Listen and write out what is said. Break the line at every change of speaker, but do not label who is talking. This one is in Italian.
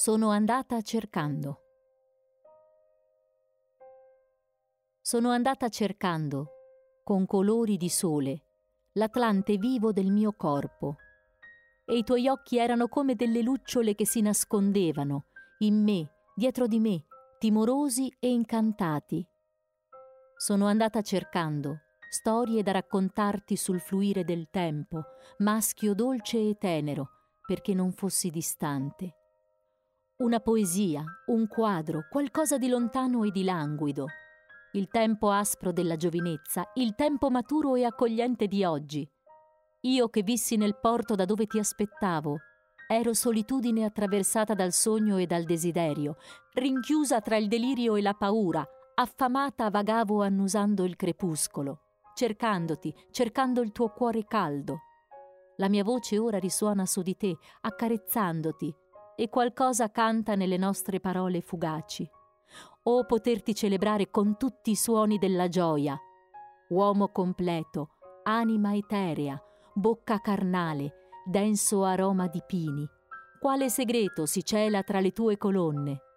Sono andata cercando. Sono andata cercando, con colori di sole, l'Atlante vivo del mio corpo. E i tuoi occhi erano come delle lucciole che si nascondevano, in me, dietro di me, timorosi e incantati. Sono andata cercando storie da raccontarti sul fluire del tempo, maschio dolce e tenero, perché non fossi distante. Una poesia, un quadro, qualcosa di lontano e di languido. Il tempo aspro della giovinezza, il tempo maturo e accogliente di oggi. Io che vissi nel porto da dove ti aspettavo, ero solitudine attraversata dal sogno e dal desiderio, rinchiusa tra il delirio e la paura, affamata vagavo annusando il crepuscolo, cercandoti, cercando il tuo cuore caldo. La mia voce ora risuona su di te, accarezzandoti, e qualcosa canta nelle nostre parole fugaci. O poterti celebrare con tutti i suoni della gioia, uomo completo, anima eterea, bocca carnale, denso aroma di pini. Quale segreto si cela tra le tue colonne?